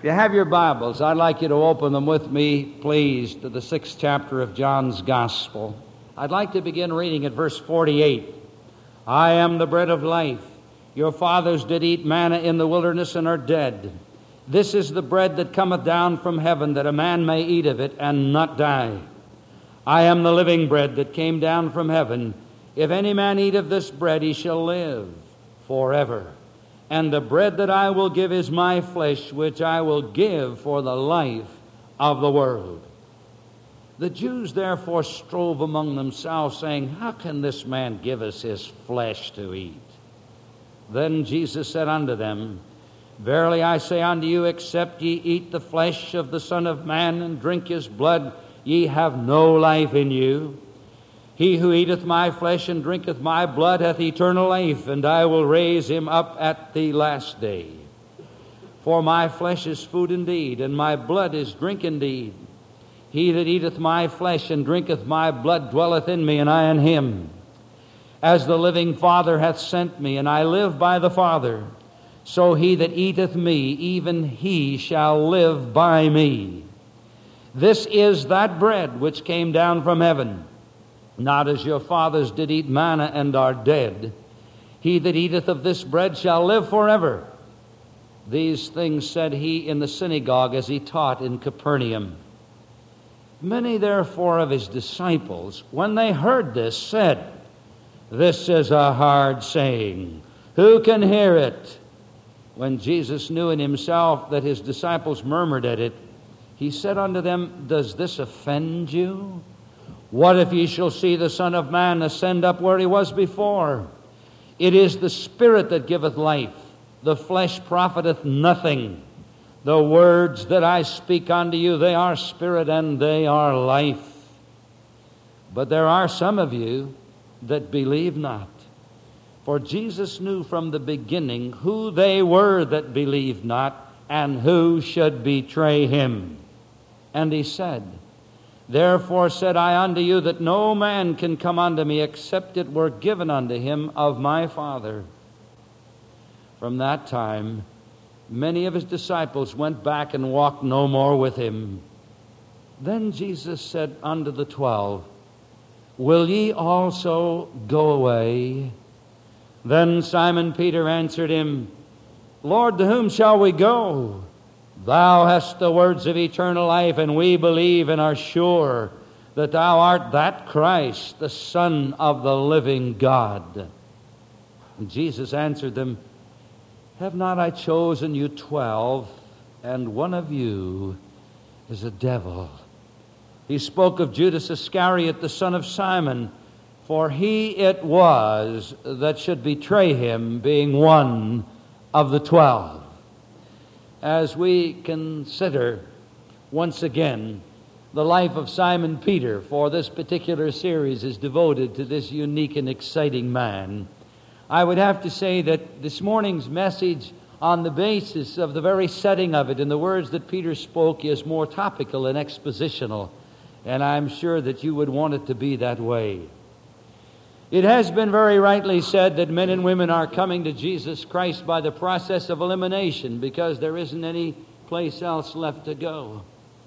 If you have your Bibles, I'd like you to open them with me, please, to the 6th chapter of John's Gospel. I'd like to begin reading at verse 48. I am the bread of life. Your fathers did eat manna in the wilderness and are dead. This is the bread that cometh down from heaven, that a man may eat of it and not die. I am the living bread that came down from heaven. If any man eat of this bread, he shall live forever. And the bread that I will give is my flesh, which I will give for the life of the world. The Jews therefore strove among themselves, saying, How can this man give us his flesh to eat? Then Jesus said unto them, Verily I say unto you, except ye eat the flesh of the Son of Man and drink his blood, ye have no life in you. He who eateth my flesh and drinketh my blood hath eternal life, and I will raise him up at the last day. For my flesh is food indeed, and my blood is drink indeed. He that eateth my flesh and drinketh my blood dwelleth in me, and I in him. As the living Father hath sent me, and I live by the Father, so he that eateth me, even he shall live by me. This is that bread which came down from heaven, not as your fathers did eat manna and are dead. He that eateth of this bread shall live forever. These things said he in the synagogue as he taught in Capernaum. Many therefore of his disciples, when they heard this, said, This is a hard saying. Who can hear it? When Jesus knew in himself that his disciples murmured at it, he said unto them, Does this offend you? What if ye shall see the Son of Man ascend up where he was before? It is the Spirit that giveth life. The flesh profiteth nothing. The words that I speak unto you, they are spirit and they are life. But there are some of you that believe not. For Jesus knew from the beginning who they were that believed not, and who should betray him. And he said, Therefore said I unto you that no man can come unto me except it were given unto him of my Father. From that time, many of his disciples went back and walked no more with him. Then Jesus said unto the 12, Will ye also go away? Then Simon Peter answered him, Lord, to whom shall we go? Thou hast the words of eternal life, and we believe and are sure that thou art that Christ, the Son of the living God. And Jesus answered them, Have not I chosen you 12, and one of you is a devil? He spoke of Judas Iscariot, the son of Simon, for he it was that should betray him, being one of the 12. As we consider once again the life of Simon Peter, for this particular series is devoted to this unique and exciting man, I would have to say that this morning's message, on the basis of the very setting of it and the words that Peter spoke, is more topical and expositional, and I'm sure that you would want it to be that way. It has been very rightly said that men and women are coming to Jesus Christ by the process of elimination because there isn't any place else left to go.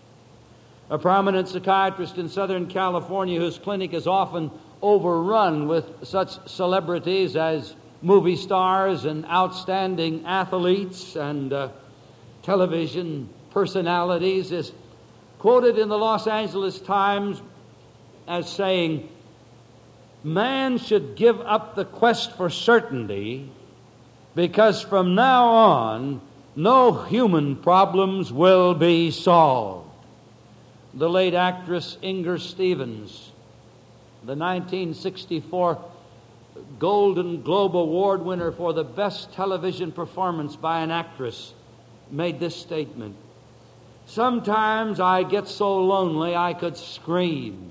A prominent psychiatrist in Southern California, whose clinic is often overrun with such celebrities as movie stars and outstanding athletes and television personalities, is quoted in the Los Angeles Times as saying, Man should give up the quest for certainty because from now on, no human problems will be solved. The late actress Inger Stevens, the 1964 Golden Globe Award winner for the best television performance by an actress, made this statement, Sometimes I get so lonely I could scream.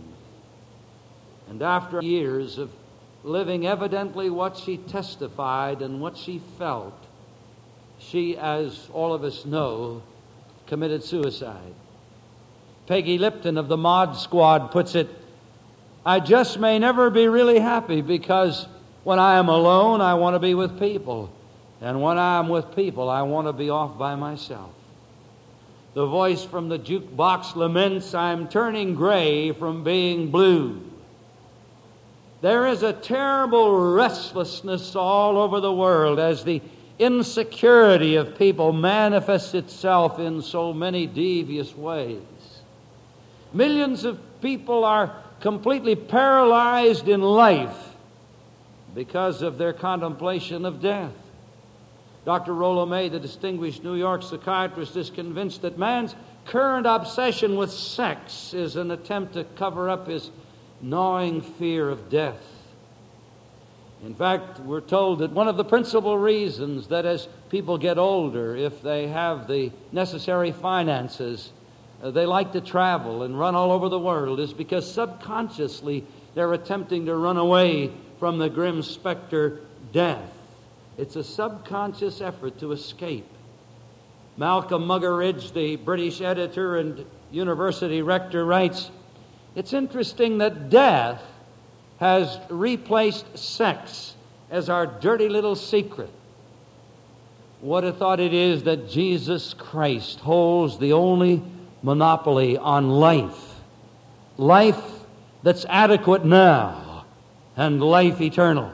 And after years of living evidently what she testified and what she felt, she, as all of us know, committed suicide. Peggy Lipton of the Mod Squad puts it, I just may never be really happy because when I am alone, I want to be with people. And when I am with people, I want to be off by myself. The voice from the jukebox laments, I'm turning gray from being blue. There is a terrible restlessness all over the world as the insecurity of people manifests itself in so many devious ways. Millions of people are completely paralyzed in life because of their contemplation of death. Dr. Rollo May, the distinguished New York psychiatrist, is convinced that man's current obsession with sex is an attempt to cover up his gnawing fear of death. In fact, we're told that one of the principal reasons that as people get older, if they have the necessary finances, they like to travel and run all over the world, is because subconsciously they're attempting to run away from the grim specter, death. It's a subconscious effort to escape. Malcolm Muggeridge, the British editor and university rector, writes, it's interesting that death has replaced sex as our dirty little secret. What a thought it is that Jesus Christ holds the only monopoly on life. Life that's adequate now and life eternal.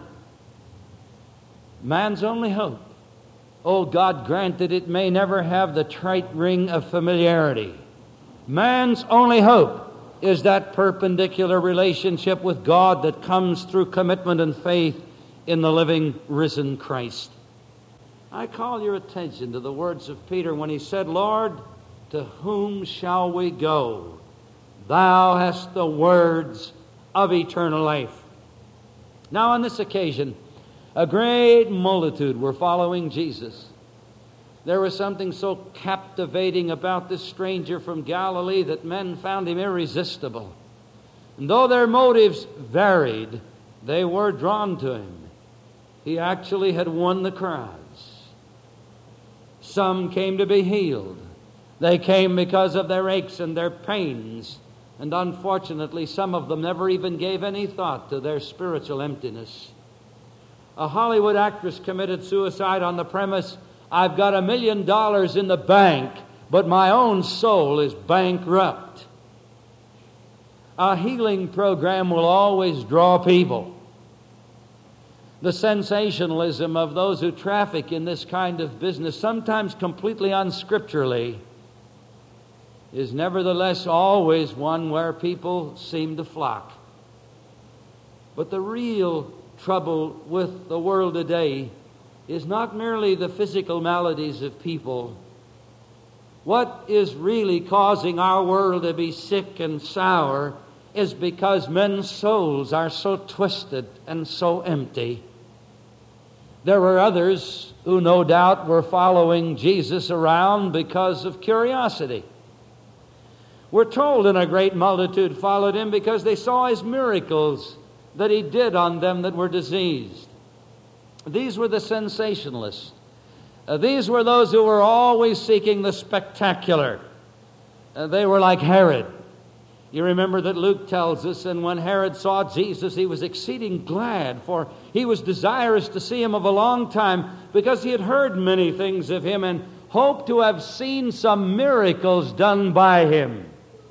Man's only hope. Oh, God grant that it may never have the trite ring of familiarity. Man's only hope is that perpendicular relationship with God that comes through commitment and faith in the living, risen Christ. I call your attention to the words of Peter when he said, Lord, to whom shall we go? Thou hast the words of eternal life. Now on this occasion, a great multitude were following Jesus. There was something so captivating about this stranger from Galilee that men found him irresistible. And though their motives varied, they were drawn to him. He actually had won the crowds. Some came to be healed. They came because of their aches and their pains. And unfortunately, some of them never even gave any thought to their spiritual emptiness. A Hollywood actress committed suicide on the premise, I've got $1 million in the bank, but my own soul is bankrupt. A healing program will always draw people. The sensationalism of those who traffic in this kind of business, sometimes completely unscripturally, is nevertheless always one where people seem to flock. But the real trouble with the world today is not merely the physical maladies of people. What is really causing our world to be sick and sour is because men's souls are so twisted and so empty. There were others who no doubt were following Jesus around because of curiosity. We're told in a great multitude followed him because they saw his miracles that he did on them that were diseased. These were the sensationalists. These were those who were always seeking the spectacular. They were like Herod. You remember that Luke tells us, and when Herod saw Jesus, he was exceeding glad, for he was desirous to see him of a long time, because he had heard many things of him and hoped to have seen some miracles done by him.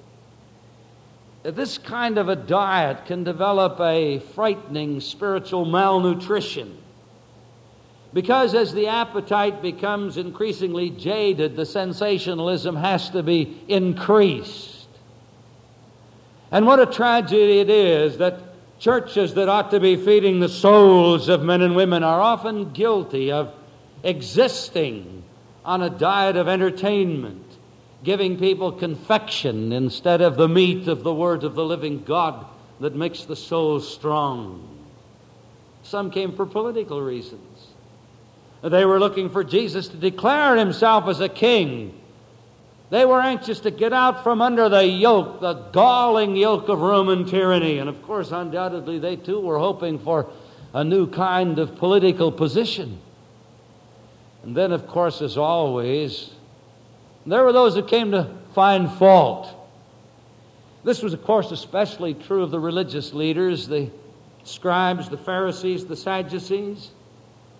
This kind of a diet can develop a frightening spiritual malnutrition. Because as the appetite becomes increasingly jaded, the sensationalism has to be increased. And what a tragedy it is that churches that ought to be feeding the souls of men and women are often guilty of existing on a diet of entertainment, giving people confection instead of the meat of the Word of the living God that makes the soul strong. Some came for political reasons. They were looking for Jesus to declare himself as a king. They were anxious to get out from under the yoke, the galling yoke of Roman tyranny. And of course, undoubtedly, they too were hoping for a new kind of political position. And then, of course, as always, there were those who came to find fault. This was, of course, especially true of the religious leaders, the scribes, the Pharisees, the Sadducees.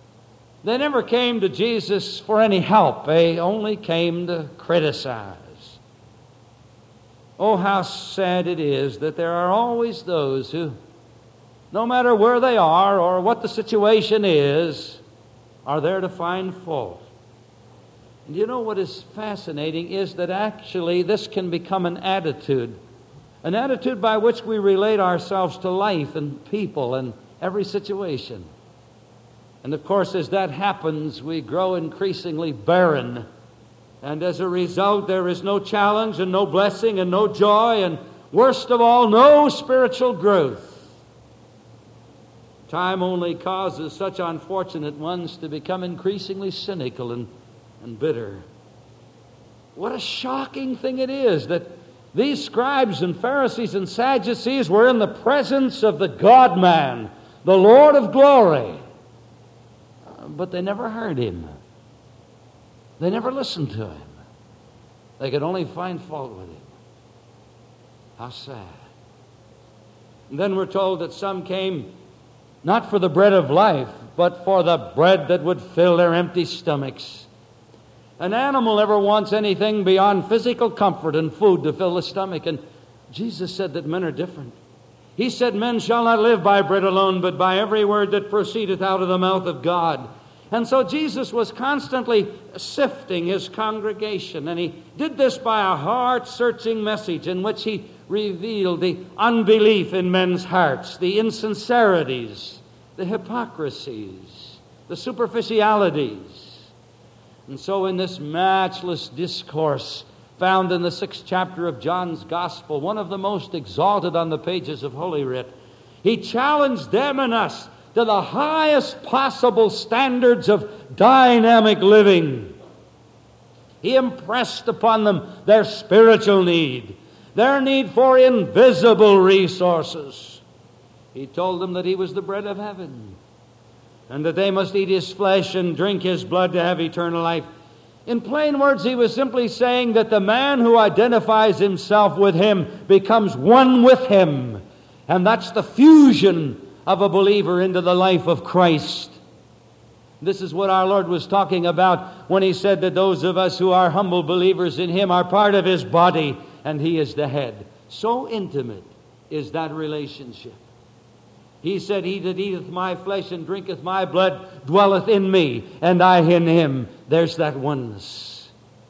They never came to Jesus for any help. They only came to criticize. Oh, how sad it is that there are always those who, no matter where they are or what the situation is, are there to find fault. And you know what is fascinating is that actually this can become an attitude by which we relate ourselves to life and people and every situation. And of course, as that happens, we grow increasingly barren. And as a result, there is no challenge and no blessing and no joy and, worst of all, no spiritual growth. Time only causes such unfortunate ones to become increasingly cynical and bitter. What a shocking thing it is that these scribes and Pharisees and Sadducees were in the presence of the God-man, the Lord of glory. But they never heard Him. They never listened to Him. They could only find fault with Him. How sad. And then we're told that some came not for the bread of life, but for the bread that would fill their empty stomachs. An animal never wants anything beyond physical comfort and food to fill the stomach. And Jesus said that men are different. He said, men shall not live by bread alone, but by every word that proceedeth out of the mouth of God. And so Jesus was constantly sifting His congregation, and He did this by a heart-searching message in which He revealed the unbelief in men's hearts, the insincerities, the hypocrisies, the superficialities. And so in this matchless discourse found in the 6th chapter of John's Gospel, one of the most exalted on the pages of Holy Writ, He challenged them and us to the highest possible standards of dynamic living. He impressed upon them their spiritual need, their need for invisible resources. He told them that He was the bread of heaven, and that they must eat His flesh and drink His blood to have eternal life. In plain words, He was simply saying that the man who identifies himself with Him becomes one with Him. And that's the fusion of a believer into the life of Christ. This is what our Lord was talking about when He said that those of us who are humble believers in Him are part of His body, and He is the head. So intimate is that relationship. He said, He that eateth my flesh and drinketh my blood dwelleth in me, and I in him. There's that oneness.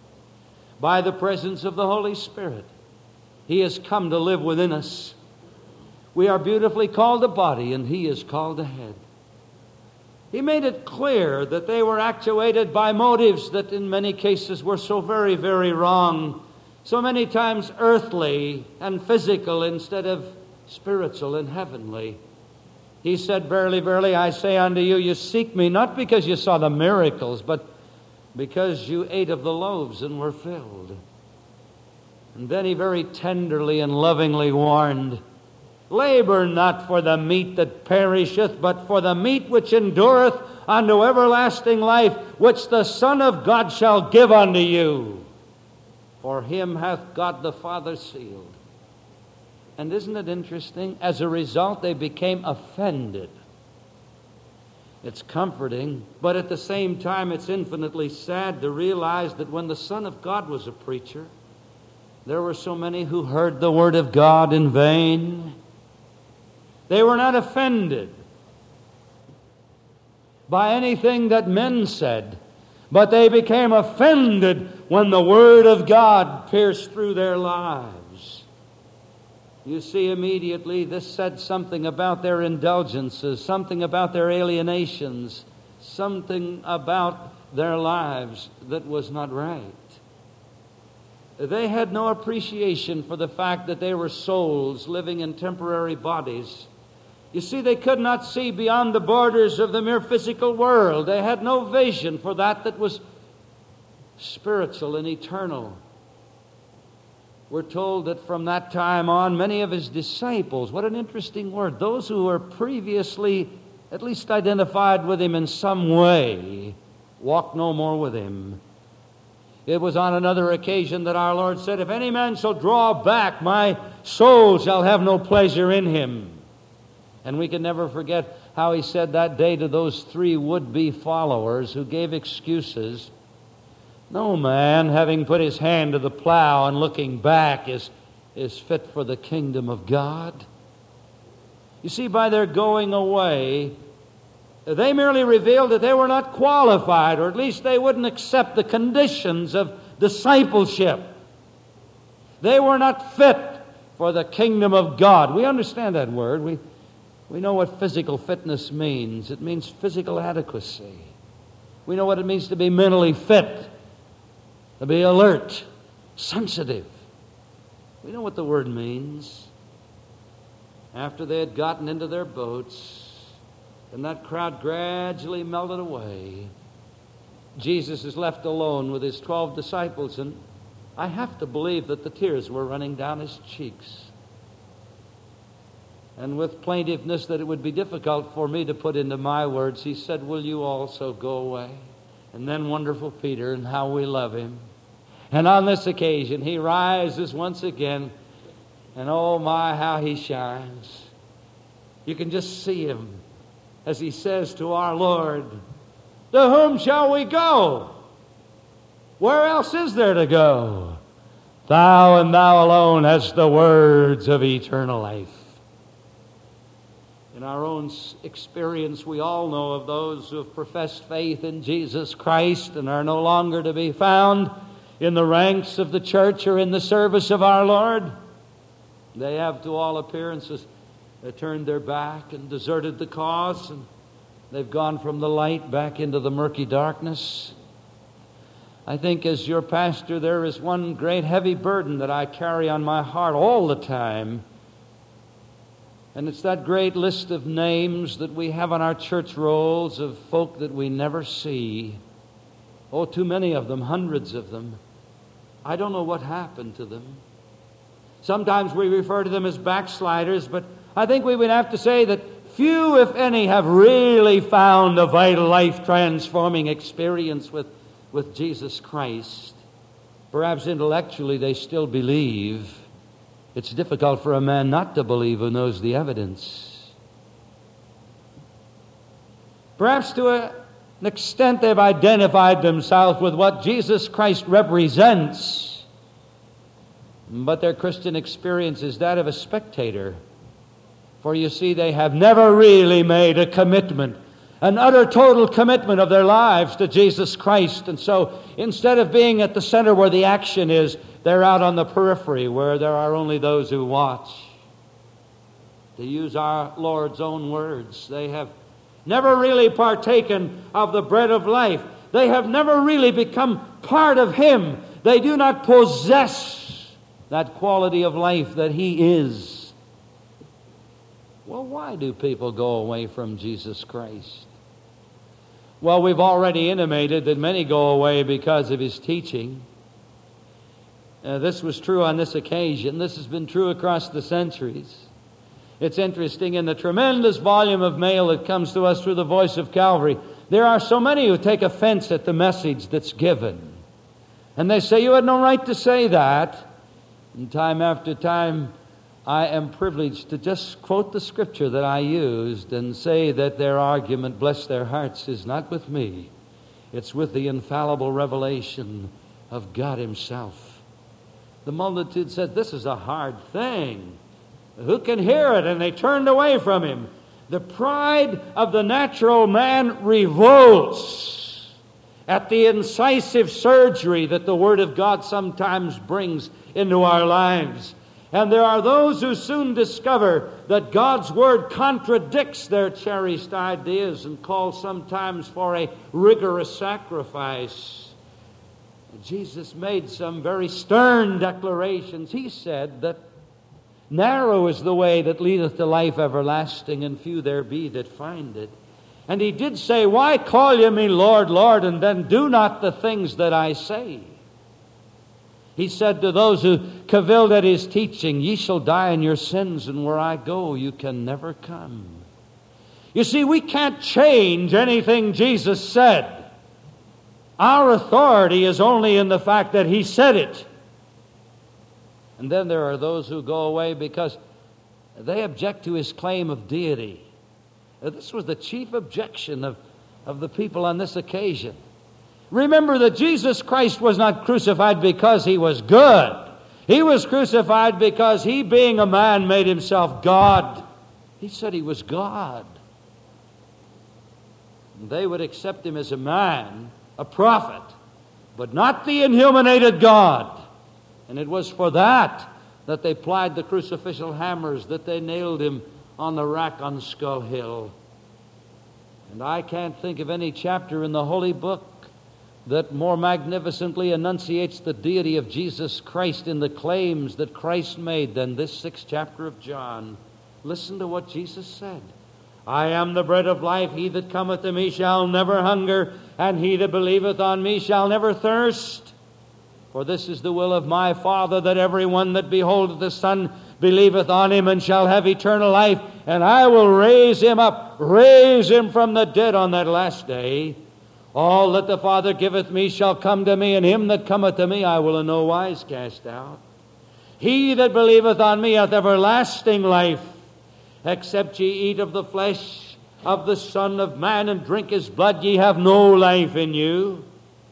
By the presence of the Holy Spirit, He has come to live within us. We are beautifully called a body, and He is called a head. He made it clear that they were actuated by motives that in many cases were so very, very wrong. So many times earthly and physical instead of spiritual and heavenly. He said, verily, verily, I say unto you, you seek me not because you saw the miracles, but because you ate of the loaves and were filled. And then He very tenderly and lovingly warned, labor not for the meat that perisheth, but for the meat which endureth unto everlasting life, which the Son of God shall give unto you. For Him hath God the Father sealed. And isn't it interesting? As a result, they became offended. It's comforting, but at the same time, it's infinitely sad to realize that when the Son of God was a preacher, there were so many who heard the Word of God in vain. They were not offended by anything that men said, but they became offended when the Word of God pierced through their lives. You see, immediately this said something about their indulgences, something about their alienations, something about their lives that was not right. They had no appreciation for the fact that they were souls living in temporary bodies. You see, they could not see beyond the borders of the mere physical world. They had no vision for that was spiritual and eternal. We're told that from that time on, many of His disciples, what an interesting word, those who were previously at least identified with Him in some way, walked no more with Him. It was on another occasion that our Lord said, if any man shall draw back, my soul shall have no pleasure in him. And we can never forget how He said that day to those 3 would-be followers who gave excuses. No man, having put his hand to the plow and looking back, is is fit for the kingdom of God? You see, by their going away, they merely revealed that they were not qualified, or at least they wouldn't accept the conditions of discipleship. They were not fit for the kingdom of God. We understand that word. We know what physical fitness means. It means physical adequacy. We know what it means to be mentally fit, to be alert, sensitive. We know what the word means. After they had gotten into their boats, and that crowd gradually melted away, Jesus is left alone with his 12 disciples, and I have to believe that the tears were running down his cheeks. And with plaintiveness that it would be difficult for me to put into my words, he said, "Will you also go away?" And then wonderful Peter, and how we love him. And on this occasion, he rises once again, and oh my, how he shines. You can just see him as he says to our Lord, "To whom shall we go? Where else is there to go? Thou and thou alone hast the words of eternal life." In our own experience, we all know of those who have professed faith in Jesus Christ and are no longer to be found in the ranks of the church or in the service of our Lord. They have, to all appearances, turned their back and deserted the cause, and they've gone from the light back into the murky darkness. I think as your pastor, there is one great heavy burden that I carry on my heart all the time. And it's that great list of names that we have on our church rolls of folk that we never see. Oh, too many of them, hundreds of them. I don't know what happened to them. Sometimes we refer to them as backsliders, but I think we would have to say that few, if any, have really found a vital, life-transforming experience with Jesus Christ. Perhaps intellectually they still believe. It's difficult for a man not to believe who knows the evidence. Perhaps to an extent they've identified themselves with what Jesus Christ represents, but their Christian experience is that of a spectator. For you see, they have never really made a commitment, an utter total commitment of their lives to Jesus Christ. And so instead of being at the center where the action is, they're out on the periphery where there are only those who watch. To use our Lord's own words, they have never really partaken of the bread of life. They have never really become part of Him. They do not possess that quality of life that He is. Well, why do people go away from Jesus Christ? Well, we've already intimated that many go away because of His teaching. This was true on this occasion. This has been true across the centuries. It's interesting, in the tremendous volume of mail that comes to us through the Voice of Calvary, there are so many who take offense at the message that's given. And they say, "You had no right to say that." And time after time, I am privileged to just quote the scripture that I used and say that their argument, bless their hearts, is not with me. It's with the infallible revelation of God Himself. The multitude said, "This is a hard thing. Who can hear it?" And they turned away from Him. The pride of the natural man revolts at the incisive surgery that the Word of God sometimes brings into our lives. And there are those who soon discover that God's Word contradicts their cherished ideas and calls sometimes for a rigorous sacrifice. Jesus made some very stern declarations. He said that narrow is the way that leadeth to life everlasting, and few there be that find it. And He did say, "Why call ye me Lord, Lord, and then do not the things that I say?" He said to those who cavilled at His teaching, "Ye shall die in your sins, and where I go, you can never come." You see, we can't change anything Jesus said. Our authority is only in the fact that He said it. And then there are those who go away because they object to His claim of deity. This was the chief objection of the people on this occasion. Remember that Jesus Christ was not crucified because He was good. He was crucified because he, being a man, made himself God. He said he was God. And they would accept him as a man, a prophet, but not the inhuminated God. And it was for that they plied the crucificial hammers, that they nailed him on the rack on Skull Hill. And I can't think of any chapter in the Holy Book that more magnificently enunciates the deity of Jesus Christ in the claims that Christ made than this 6th chapter of John. Listen to what Jesus said. I am the bread of life. He that cometh to me shall never hunger, and he that believeth on me shall never thirst. For this is the will of my Father, that every one that beholdeth the Son believeth on him, and shall have eternal life, and I will raise him up, raise him from the dead on that last day. All that the Father giveth me shall come to me, and him that cometh to me I will in no wise cast out. He that believeth on me hath everlasting life. Except ye eat of the flesh of the Son of Man and drink his blood, ye have no life in you.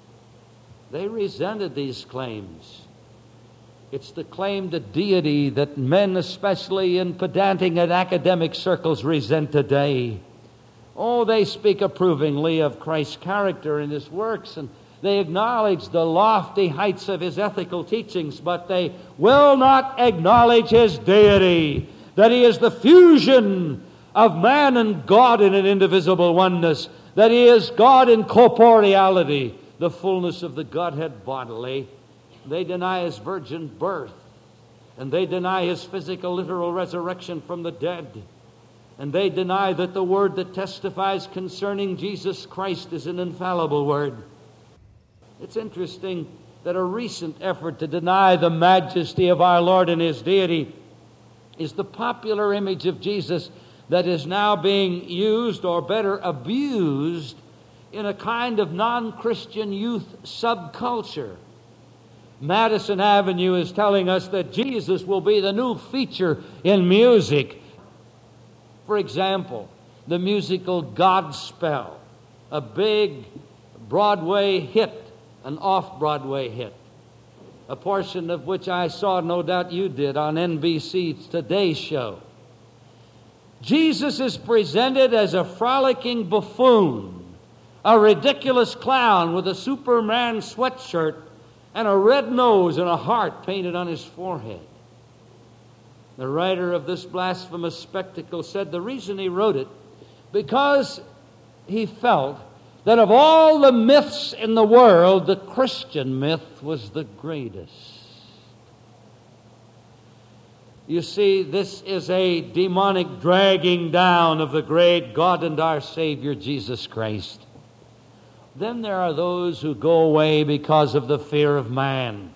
They resented these claims. It's the claim to deity that men, especially in pedantic and academic circles, resent today. Oh, they speak approvingly of Christ's character and his works, and they acknowledge the lofty heights of his ethical teachings, but they will not acknowledge his deity, that he is the fusion of man and God in an indivisible oneness, that he is God in corporeality, the fullness of the Godhead bodily. They deny his virgin birth, and they deny his physical, literal resurrection from the dead. And they deny that the word that testifies concerning Jesus Christ is an infallible word. It's interesting that a recent effort to deny the majesty of our Lord and his deity is the popular image of Jesus that is now being used, or better, abused, in a kind of non-Christian youth subculture. Madison Avenue is telling us that Jesus will be the new feature in music. For example, the musical Godspell, a big Broadway hit, an off-Broadway hit, a portion of which I saw, no doubt you did, on NBC's Today Show. Jesus is presented as a frolicking buffoon, a ridiculous clown with a Superman sweatshirt and a red nose and a heart painted on his forehead. The writer of this blasphemous spectacle said the reason he wrote it, because he felt that of all the myths in the world, the Christian myth was the greatest. You see, this is a demonic dragging down of the great God and our Savior, Jesus Christ. Then there are those who go away because of the fear of man.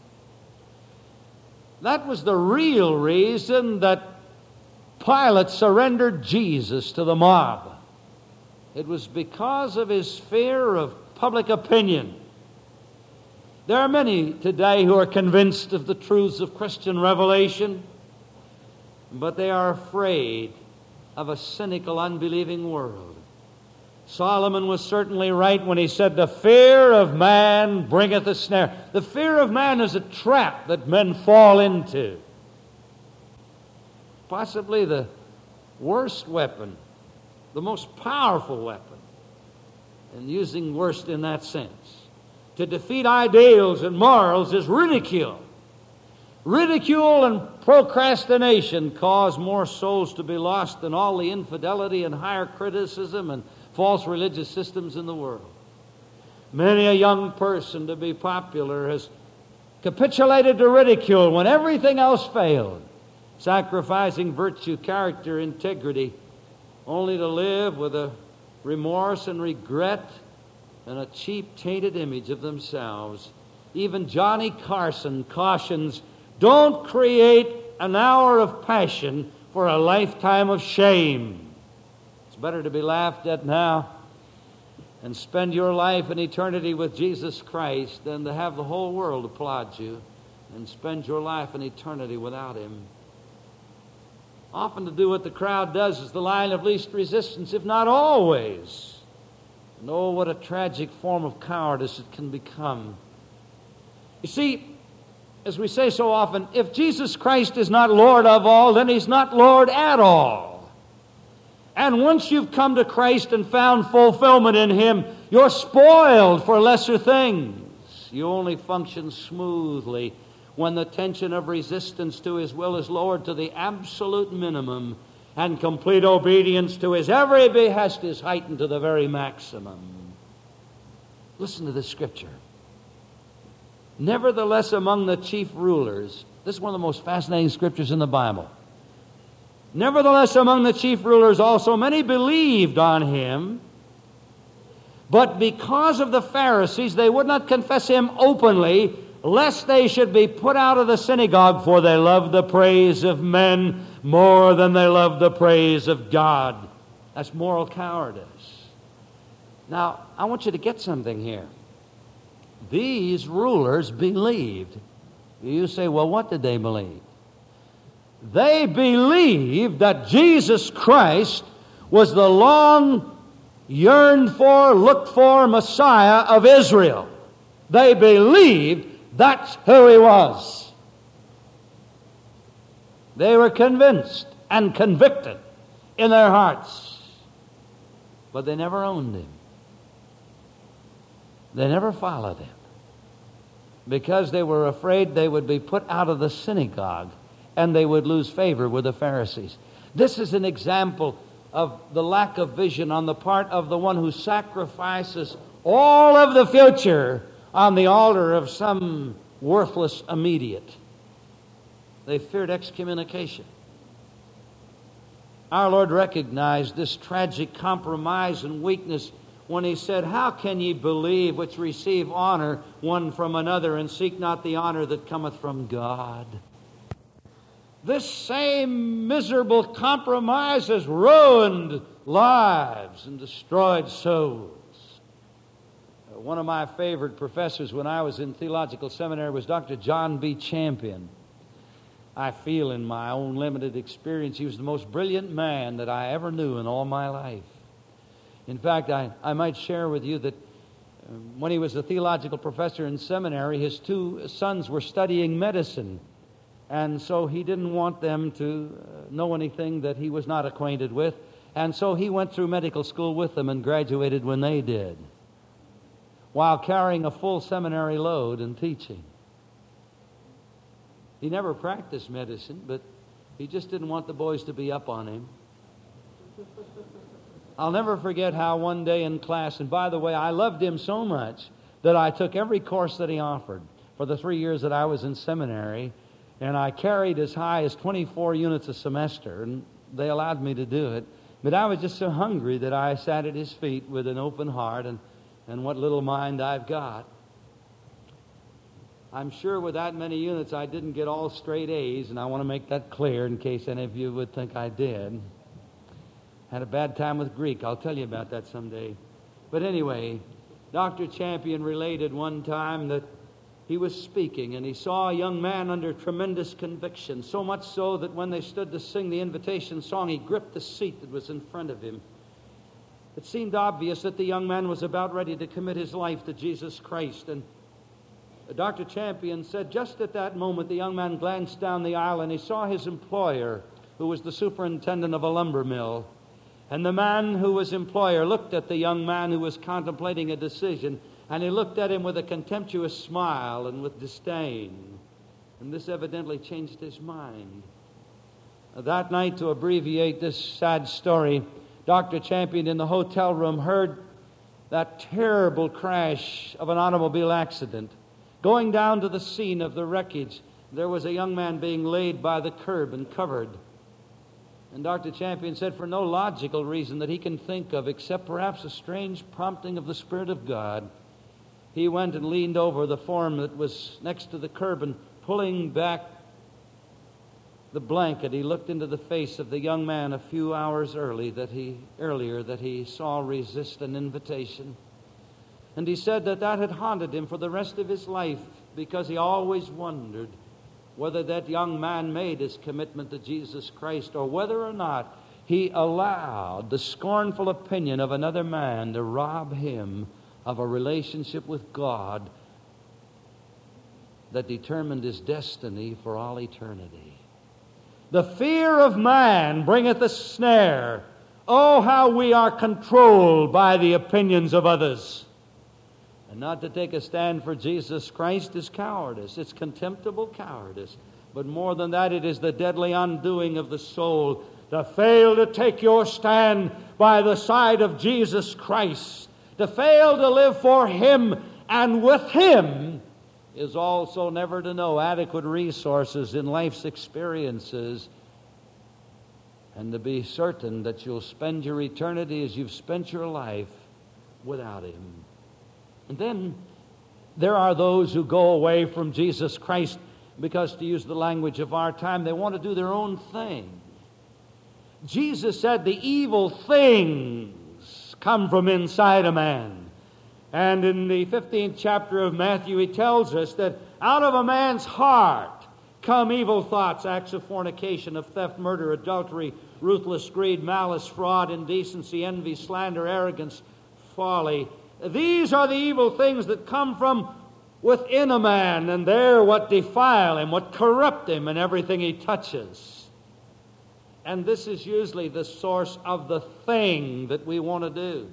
That was the real reason that Pilate surrendered Jesus to the mob. It was because of his fear of public opinion. There are many today who are convinced of the truths of Christian revelation, but they are afraid of a cynical, unbelieving world. Solomon was certainly right when he said, the fear of man bringeth a snare. The fear of man is a trap that men fall into. Possibly the worst weapon, the most powerful weapon, and using worst in that sense, to defeat ideals and morals is ridicule. Ridicule and procrastination cause more souls to be lost than all the infidelity and higher criticism and false religious systems in the world. Many a young person, to be popular, has capitulated to ridicule when everything else failed, sacrificing virtue, character, integrity, only to live with a remorse and regret and a cheap, tainted image of themselves. Even Johnny Carson cautions, don't create an hour of passion for a lifetime of shame. It's better to be laughed at now and spend your life in eternity with Jesus Christ than to have the whole world applaud you and spend your life in eternity without him. Often to do what the crowd does is the line of least resistance, if not always. And oh, what a tragic form of cowardice it can become. You see, as we say so often, if Jesus Christ is not Lord of all, then He's not Lord at all. And once you've come to Christ and found fulfillment in Him, you're spoiled for lesser things. You only function smoothly when the tension of resistance to His will is lowered to the absolute minimum and complete obedience to His every behest is heightened to the very maximum. Listen to this scripture. Nevertheless, among the chief rulers, this is one of the most fascinating scriptures in the Bible. Nevertheless, among the chief rulers also many believed on Him, but because of the Pharisees, they would not confess Him openly, lest they should be put out of the synagogue, for they loved the praise of men more than they loved the praise of God. That's moral cowardice. Now, I want you to get something here. These rulers believed. You say, well, what did they believe? They believed that Jesus Christ was the long yearned for, looked for Messiah of Israel. They believed that's who He was. They were convinced and convicted in their hearts. But they never owned Him. They never followed Him. Because they were afraid they would be put out of the synagogue and they would lose favor with the Pharisees. This is an example of the lack of vision on the part of the one who sacrifices all of the future on the altar of some worthless immediate. They feared excommunication. Our Lord recognized this tragic compromise and weakness when He said, "How can ye believe which receive honor one from another, and seek not the honor that cometh from God?" This same miserable compromise has ruined lives and destroyed souls. One of my favorite professors when I was in theological seminary was Dr. John B. Champion. I feel in my own limited experience he was the most brilliant man that I ever knew in all my life. In fact, I might share with you that when he was a theological professor in seminary, his two sons were studying medicine. And so he didn't want them to know anything that he was not acquainted with. And so he went through medical school with them and graduated when they did, while carrying a full seminary load and teaching. He never practiced medicine, but he just didn't want the boys to be up on him. I'll never forget how one day in class, and by the way, I loved him so much that I took every course that he offered for the 3 years that I was in seminary, and I carried as high as 24 units a semester, and they allowed me to do it. But I was just so hungry that I sat at his feet with an open heart, and what little mind I've got. I'm sure with that many units I didn't get all straight A's, and I want to make that clear in case any of you would think I did. Had a bad time with Greek. I'll tell you about that someday. But anyway, Dr. Champion related one time that he was speaking and he saw a young man under tremendous conviction, so much so that when they stood to sing the invitation song, he gripped the seat that was in front of him. It seemed obvious that the young man was about ready to commit his life to Jesus Christ. And Dr. Champion said just at that moment the young man glanced down the aisle and he saw his employer, who was the superintendent of a lumber mill. And the man who was employer looked at the young man who was contemplating a decision, and he looked at him with a contemptuous smile and with disdain. And this evidently changed his mind. That night, to abbreviate this sad story, Dr. Champion in the hotel room heard that terrible crash of an automobile accident. Going down to the scene of the wreckage, there was a young man being laid by the curb and covered. And Dr. Champion said, for no logical reason that he can think of, except perhaps a strange prompting of the Spirit of God, he went and leaned over the form that was next to the curb, and pulling back the blanket, he looked into the face of the young man a few hours earlier that he saw resist an invitation. And he said that had haunted him for the rest of his life, because he always wondered whether that young man made his commitment to Jesus Christ, or whether or not he allowed the scornful opinion of another man to rob him of a relationship with God that determined his destiny for all eternity. The fear of man bringeth a snare. Oh, how we are controlled by the opinions of others. And not to take a stand for Jesus Christ is cowardice. It's contemptible cowardice. But more than that, it is the deadly undoing of the soul. To fail to take your stand by the side of Jesus Christ, to fail to live for Him and with Him, is also never to know adequate resources in life's experiences, and to be certain that you'll spend your eternity as you've spent your life without Him. And then there are those who go away from Jesus Christ because, to use the language of our time, they want to do their own thing. Jesus said the evil things come from inside a man. And in the 15th chapter of Matthew, He tells us that out of a man's heart come evil thoughts, acts of fornication, of theft, murder, adultery, ruthless greed, malice, fraud, indecency, envy, slander, arrogance, folly. These are the evil things that come from within a man, and they're what defile him, what corrupt him in everything he touches. And this is usually the source of the thing that we want to do.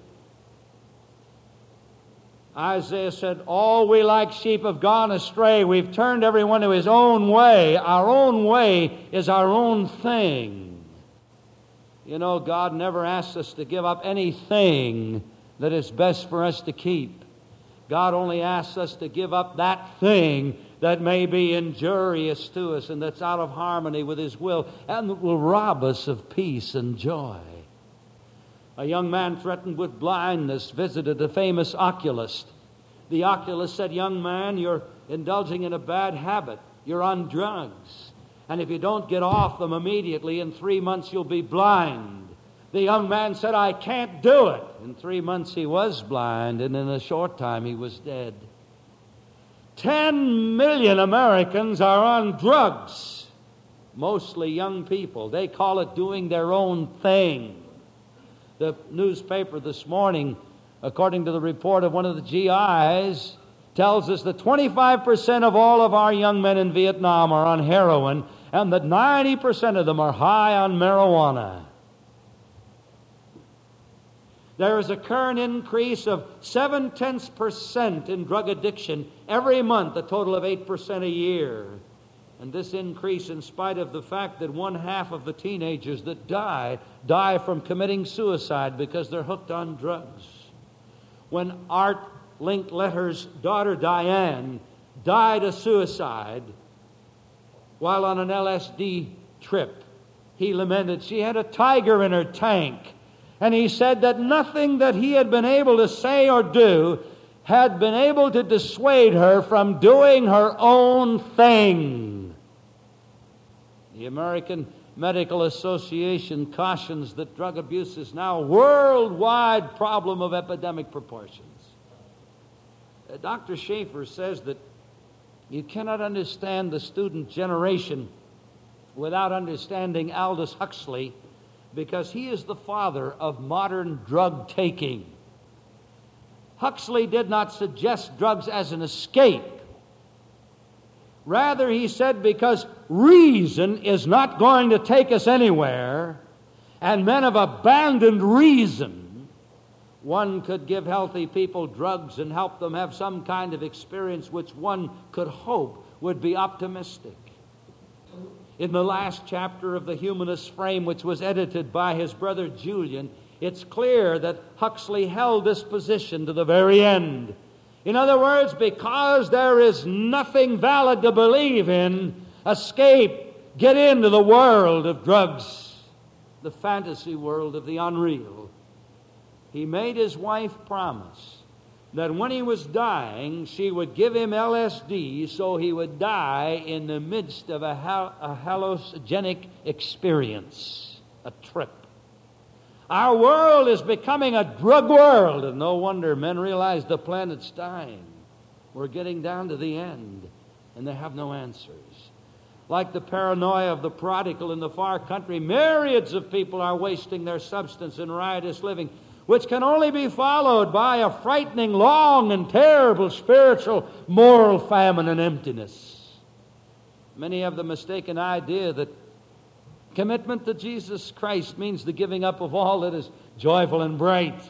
Isaiah said, all we like sheep have gone astray. We've turned everyone to his own way. Our own way is our own thing. You know, God never asks us to give up anything that is best for us to keep. God only asks us to give up that thing that may be injurious to us and that's out of harmony with His will and that will rob us of peace and joy. A young man threatened with blindness visited a famous oculist. The oculist said, young man, you're indulging in a bad habit. You're on drugs. And if you don't get off them immediately, in 3 months you'll be blind. The young man said, I can't do it. In 3 months he was blind, and in a short time he was dead. 10 million Americans are on drugs, mostly young people. They call it doing their own thing. The newspaper this morning, according to the report of one of the GIs, tells us that 25% of all of our young men in Vietnam are on heroin, and that 90% of them are high on marijuana. There is a current increase of 0.7% in drug addiction every month, a total of 8% a year. And this increase in spite of the fact that 1/2 of the teenagers that die from committing suicide because they're hooked on drugs. When Art Linkletter's daughter Diane died of suicide while on an LSD trip, he lamented she had a tiger in her tank. And he said that nothing that he had been able to say or do had been able to dissuade her from doing her own thing. The American Medical Association cautions that drug abuse is now a worldwide problem of epidemic proportions. Dr. Schaefer says that you cannot understand the student generation without understanding Aldous Huxley, because he is the father of modern drug taking. Huxley did not suggest drugs as an escape. Rather, he said, because reason is not going to take us anywhere, and men have abandoned reason, one could give healthy people drugs and help them have some kind of experience which one could hope would be optimistic. In the last chapter of The Humanist Frame, which was edited by his brother Julian, it's clear that Huxley held this position to the very end. In other words, because there is nothing valid to believe in, escape, get into the world of drugs, the fantasy world of the unreal. He made his wife promise that when he was dying, she would give him LSD so he would die in the midst of a hallucinogenic experience, a trip. Our world is becoming a drug world, and no wonder men realize the planet's dying. We're getting down to the end, and they have no answers. Like the paranoia of the prodigal in the far country, myriads of people are wasting their substance in riotous living. which can only be followed by a frightening, long, and terrible spiritual, moral famine and emptiness. Many have the mistaken idea that commitment to Jesus Christ means the giving up of all that is joyful and bright.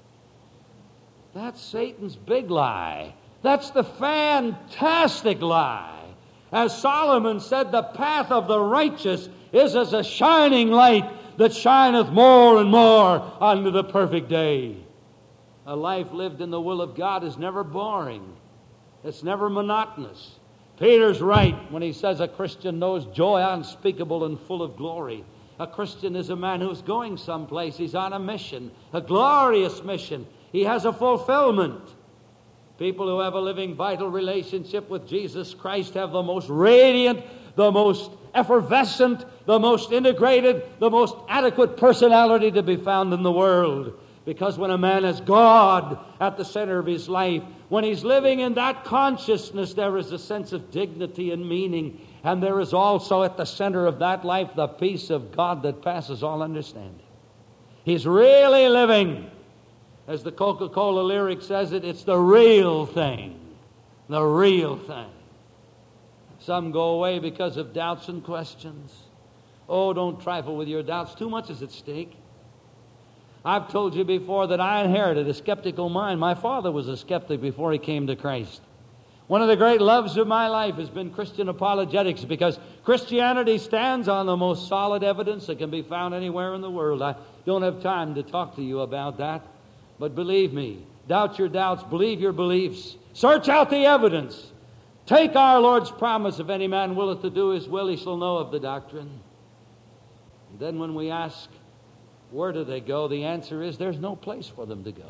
That's Satan's big lie. That's the fantastic lie. As Solomon said, the path of the righteous is as a shining light that shineth more and more unto the perfect day. A life lived in the will of God is never boring. It's never monotonous. Peter's right when he says a Christian knows joy unspeakable and full of glory. A Christian is a man who's going someplace. He's on a mission, a glorious mission. He has a fulfillment. People who have a living, vital relationship with Jesus Christ have the most radiant, the most effervescent, the most integrated, the most adequate personality to be found in the world. Because when a man has God at the center of his life, when he's living in that consciousness, there is a sense of dignity and meaning. And there is also at the center of that life the peace of God that passes all understanding. He's really living. As the Coca-Cola lyric says it, it's the real thing. The real thing. Some go away because of doubts and questions. Oh, don't trifle with your doubts. Too much is at stake. I've told you before that I inherited a skeptical mind. My father was a skeptic before he came to Christ. One of the great loves of my life has been Christian apologetics, because Christianity stands on the most solid evidence that can be found anywhere in the world. I don't have time to talk to you about that. But believe me, doubt your doubts, believe your beliefs. Search out the evidence. Take our Lord's promise, if any man willeth to do his will, he shall know of the doctrine. And then when we ask, where do they go? The answer is there's no place for them to go.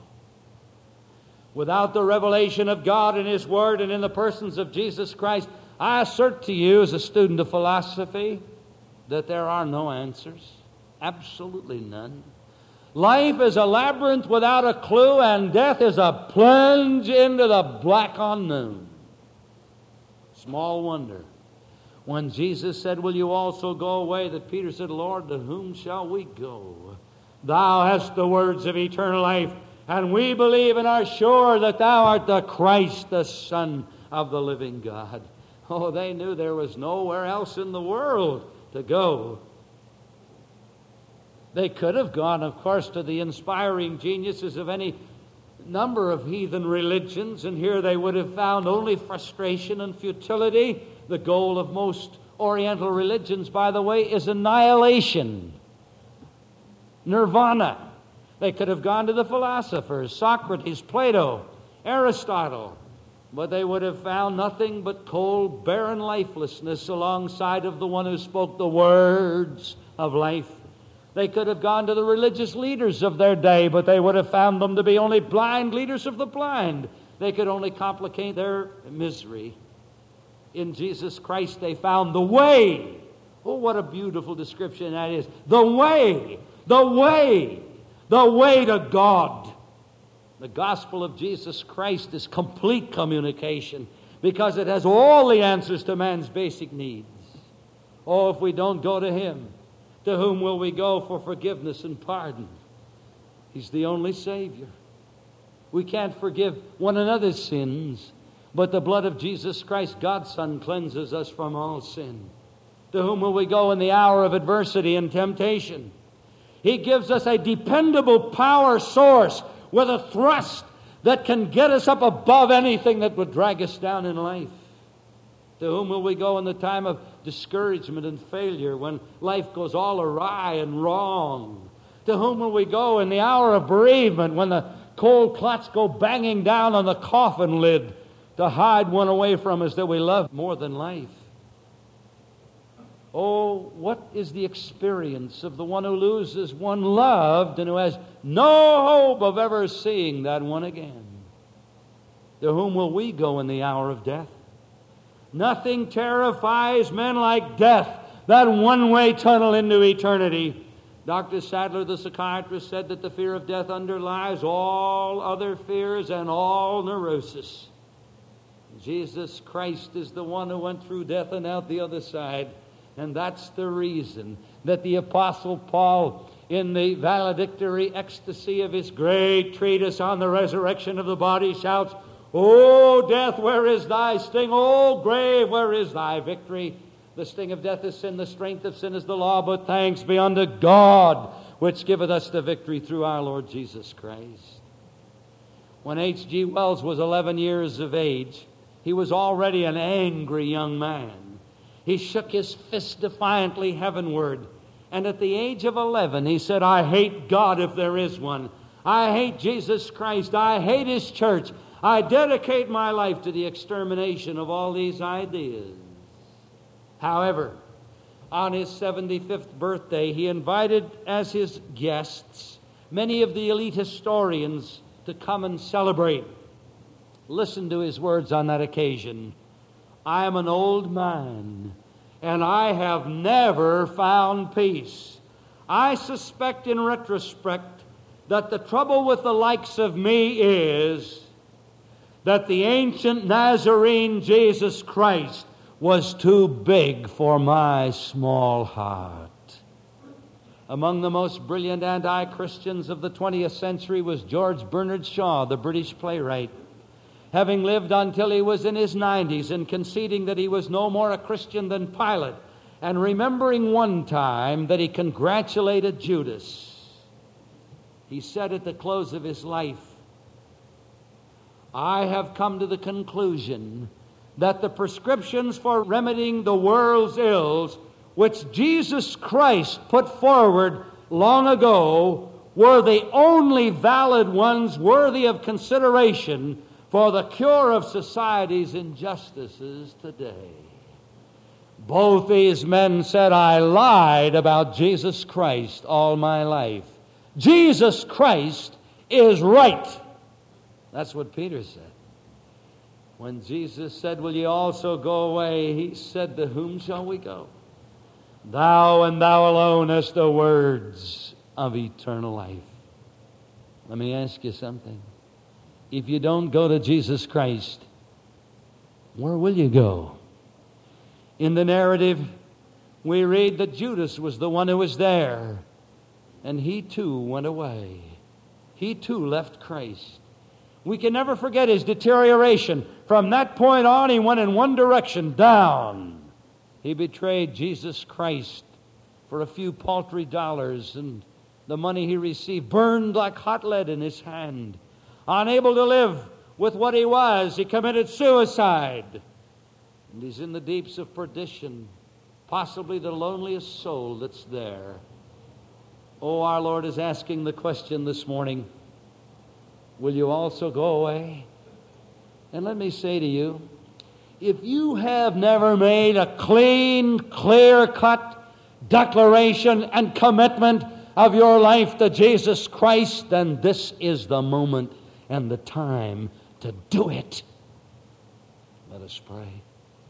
Without the revelation of God in His Word and in the persons of Jesus Christ, I assert to you as a student of philosophy that there are no answers. Absolutely none. Life is a labyrinth without a clue, and death is a plunge into the black unknown. Small wonder, when Jesus said, will you also go away, that Peter said, Lord, to whom shall we go? Thou hast the words of eternal life, and we believe and are sure that Thou art the Christ, the Son of the living God. Oh, they knew there was nowhere else in the world to go. They could have gone, of course, to the inspiring geniuses of any number of heathen religions, and here they would have found only frustration and futility. The goal of most Oriental religions, by the way, is annihilation, nirvana. They could have gone to the philosophers, Socrates, Plato, Aristotle, but they would have found nothing but cold, barren lifelessness alongside of the one who spoke the words of life. They could have gone to the religious leaders of their day, but they would have found them to be only blind leaders of the blind. They could only complicate their misery. In Jesus Christ they found the way. Oh, what a beautiful description that is. The way, the way, the way to God. The gospel of Jesus Christ is complete communication, because it has all the answers to man's basic needs. Oh, if we don't go to Him, to whom will we go for forgiveness and pardon? He's the only Savior. We can't forgive one another's sins, but the blood of Jesus Christ, God's Son, cleanses us from all sin. To whom will we go in the hour of adversity and temptation? He gives us a dependable power source with a thrust that can get us up above anything that would drag us down in life. To whom will we go in the time of discouragement and failure, when life goes all awry and wrong? To whom will we go in the hour of bereavement, when the cold clots go banging down on the coffin lid to hide one away from us that we love more than life? Oh, what is the experience of the one who loses one loved and who has no hope of ever seeing that one again? To whom will we go in the hour of death? Nothing terrifies men like death, that one-way tunnel into eternity. Dr. Sadler, the psychiatrist, said that the fear of death underlies all other fears and all neurosis. Jesus Christ is the one who went through death and out the other side. And that's the reason that the Apostle Paul, in the valedictory ecstasy of his great treatise on the resurrection of the body, shouts, "O death, where is thy sting? O grave, where is thy victory? The sting of death is sin, the strength of sin is the law, but thanks be unto God, which giveth us the victory through our Lord Jesus Christ." When H.G. Wells was 11 years of age, he was already an angry young man. He shook his fist defiantly heavenward. And at the age of 11, he said, "I hate God if there is one. I hate Jesus Christ. I hate His church. I dedicate my life to the extermination of all these ideas." However, on his 75th birthday, he invited as his guests many of the elite historians to come and celebrate. Listen to his words on that occasion. "I am an old man, and I have never found peace. I suspect in retrospect that the trouble with the likes of me is that the ancient Nazarene Jesus Christ was too big for my small heart." Among the most brilliant anti-Christians of the 20th century was George Bernard Shaw, the British playwright. Having lived until he was in his 90s and conceding that he was no more a Christian than Pilate, and remembering one time that he congratulated Judas, he said at the close of his life, "I have come to the conclusion that the prescriptions for remedying the world's ills which Jesus Christ put forward long ago were the only valid ones worthy of consideration for the cure of society's injustices today." Both these men said, "I lied about Jesus Christ all my life. Jesus Christ is right." That's what Peter said. When Jesus said, "Will ye also go away?" he said, "To whom shall we go? Thou and thou alone hast the words of eternal life." Let me ask you something. If you don't go to Jesus Christ, where will you go? In the narrative, we read that Judas was the one who was there, and he too went away. He too left Christ. We can never forget his deterioration. From that point on, he went in one direction, down. He betrayed Jesus Christ for a few paltry dollars, and the money he received burned like hot lead in his hand. Unable to live with what he was, he committed suicide. And he's in the deeps of perdition, possibly the loneliest soul that's there. Oh, our Lord is asking the question this morning, will you also go away? And let me say to you, if you have never made a clean, clear-cut declaration and commitment of your life to Jesus Christ, then this is the moment and the time to do it. Let us pray.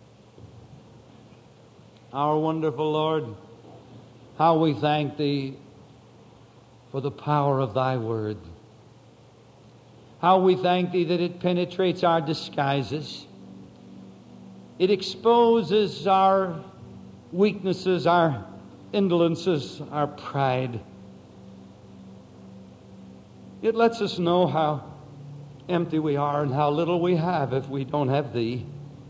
Our wonderful Lord, how we thank Thee for the power of Thy Word. How we thank Thee that it penetrates our disguises. It exposes our weaknesses, our indolences, our pride. It lets us know how empty we are and how little we have if we don't have Thee.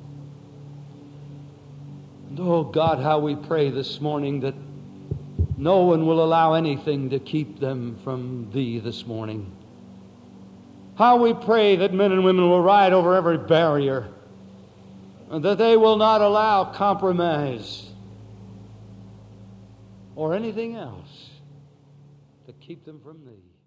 And oh God, how we pray this morning that no one will allow anything to keep them from Thee this morning. How we pray that men and women will ride over every barrier, and that they will not allow compromise or anything else to keep them from Thee.